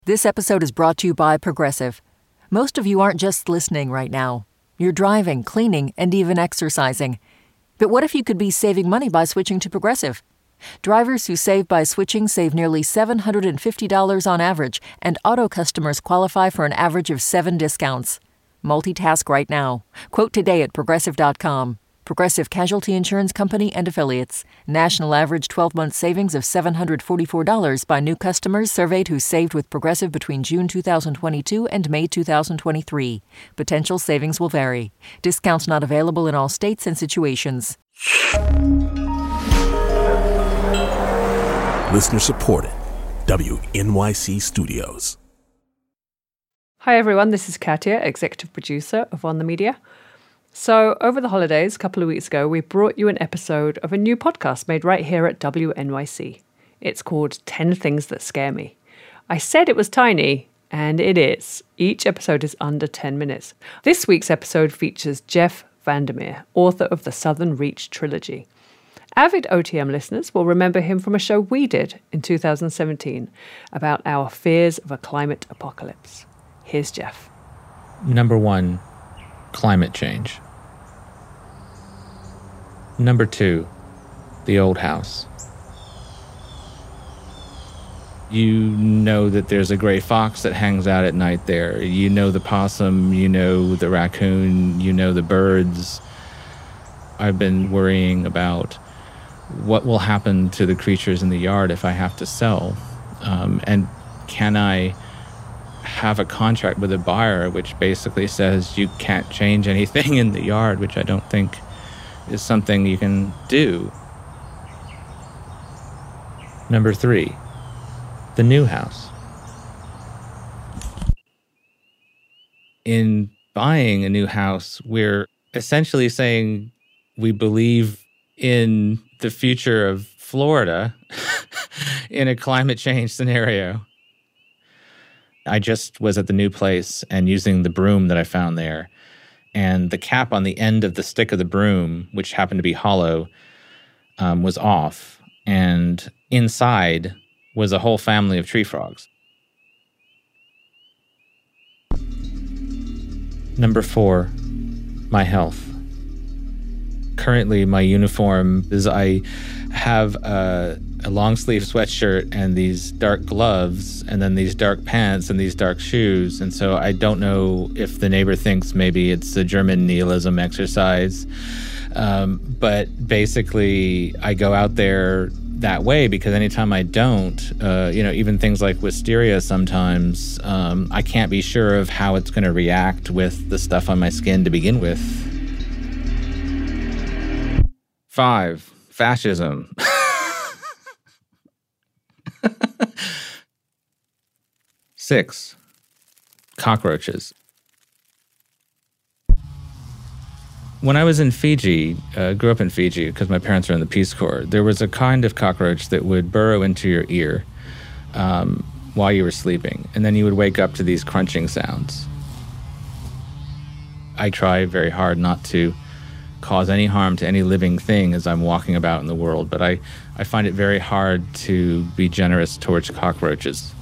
This episode is brought to you by Progressive. Most of you aren't just listening right now. You're driving, cleaning, and even exercising. But what if you could be saving money by switching to Progressive? Drivers who save by switching save nearly $750 on average, and auto customers qualify for an average of 7 discounts. Multitask right now. Quote today at Progressive.com. Progressive Casualty Insurance Company and Affiliates. National average 12-month savings of $744 by new customers surveyed who saved with Progressive between June 2022 and May 2023. Potential savings will vary. Discounts not available in all states and situations. Listener supported. WNYC Studios. Hi everyone, this is Katia, executive producer of On the Media. So, over the holidays, a couple of weeks ago, we brought you an episode of a new podcast made right here at WNYC. It's called 10 Things That Scare Me. I said it was tiny, and it is. Each episode is under 10 minutes. This week's episode features Jeff Vandermeer, author of the Southern Reach trilogy. Avid OTM listeners will remember him from a show we did in 2017 about our fears of a climate apocalypse. Here's Jeff. Number 1, climate change. Number 2, the old house. You know that there's a gray fox that hangs out at night there. You know the possum, you know the raccoon, you know the birds. I've been worrying about what will happen to the creatures in the yard if I have to sell. And can I have a contract with a buyer which basically says you can't change anything in the yard, which I don't think is something you can do. Number 3, the new house. In buying a new house, we're essentially saying we believe in the future of Florida in a climate change scenario. I just was at the new place and using the broom that I found there, and the cap on the end of the stick of the broom, which happened to be hollow, was off, and inside was a whole family of tree frogs. Number 4, my health. Currently, my uniform is I have a long sleeve sweatshirt and these dark gloves and then these dark pants and these dark shoes. And so I don't know if the neighbor thinks maybe it's a German nihilism exercise. But basically I go out there that way because anytime I don't, even things like wisteria sometimes, I can't be sure of how it's going to react with the stuff on my skin to begin with. 5, fascism. 6, cockroaches. When I was in Fiji, grew up in Fiji because my parents were in the Peace Corps, there was a kind of cockroach that would burrow into your ear while you were sleeping, and then you would wake up to these crunching sounds. I try very hard not to cause any harm to any living thing as I'm walking about in the world, but I find it very hard to be generous towards cockroaches.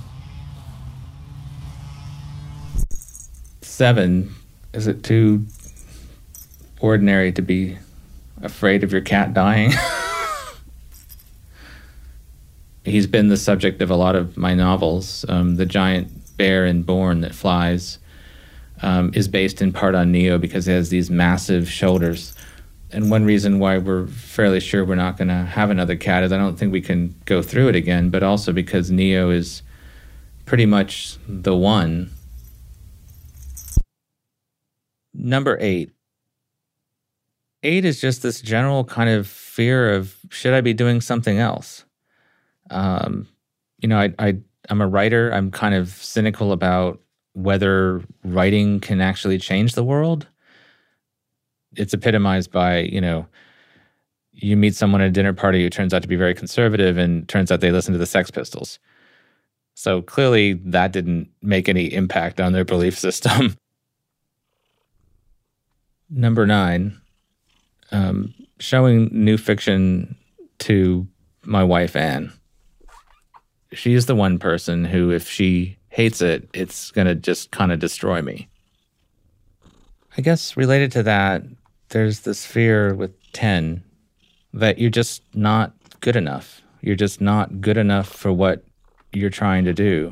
7, is it too ordinary to be afraid of your cat dying? He's been the subject of a lot of my novels. The giant bear in Bourne that flies is based in part on Neo because he has these massive shoulders. And one reason why we're fairly sure we're not going to have another cat is I don't think we can go through it again, but also because Neo is pretty much the one. Number 8. 8 is just this general kind of fear of, should I be doing something else? I'm a writer. I'm kind of cynical about whether writing can actually change the world. It's epitomized by, you meet someone at a dinner party who turns out to be very conservative and turns out they listen to the Sex Pistols. So clearly that didn't make any impact on their belief system. Number 9, showing new fiction to my wife, Anne. She is the one person who, if she hates it, it's going to just kind of destroy me. I guess related to that, there's this fear with 10 that you're just not good enough. You're just not good enough for what you're trying to do.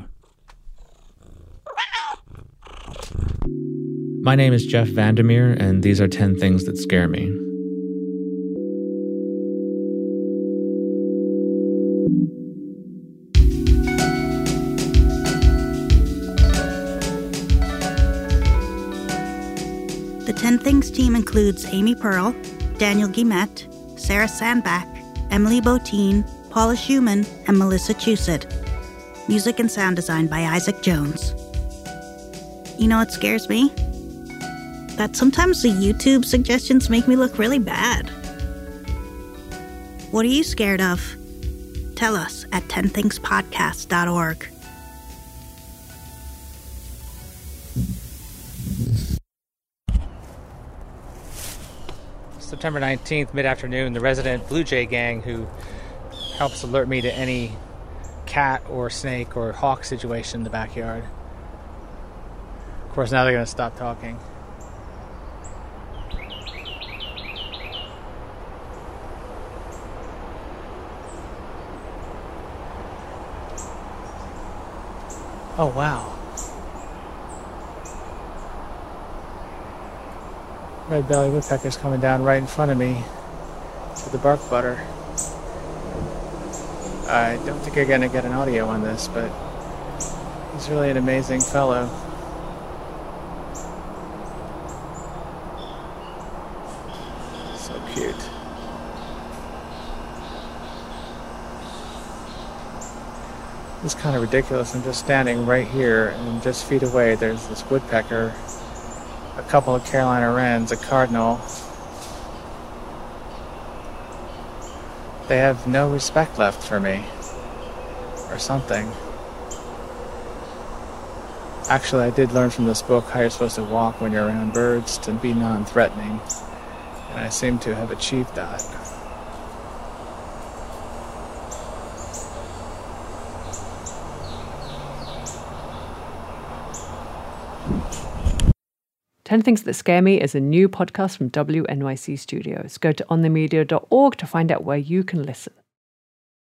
My name is Jeff Vandermeer, and these are 10 things that scare me. The 10 Things team includes Amy Pearl, Daniel Guillemette, Sarah Sandbach, Emily Botine, Paula Schumann, and Melissa Chusett. Music and sound design by Isaac Jones. You know what scares me? That sometimes the YouTube suggestions make me look really bad. What are you scared of? Tell us at 10thingspodcast.org. September 19th, mid-afternoon, the resident Blue Jay gang who helps alert me to any cat or snake or hawk situation in the backyard. Of course, now they're going to stop talking. Oh, wow. Red-bellied woodpecker's coming down right in front of me with the bark butter. I don't think you're going to get an audio on this, but he's really an amazing fellow. So cute. It's kind of ridiculous. I'm just standing right here, and just feet away there's this woodpecker, a couple of Carolina wrens, a cardinal. They have no respect left for me, or something. Actually, I did learn from this book how you're supposed to walk when you're around birds to be non-threatening, and I seem to have achieved that. Ten Things That Scare Me is a new podcast from WNYC Studios. Go to onthemedia.org to find out where you can listen.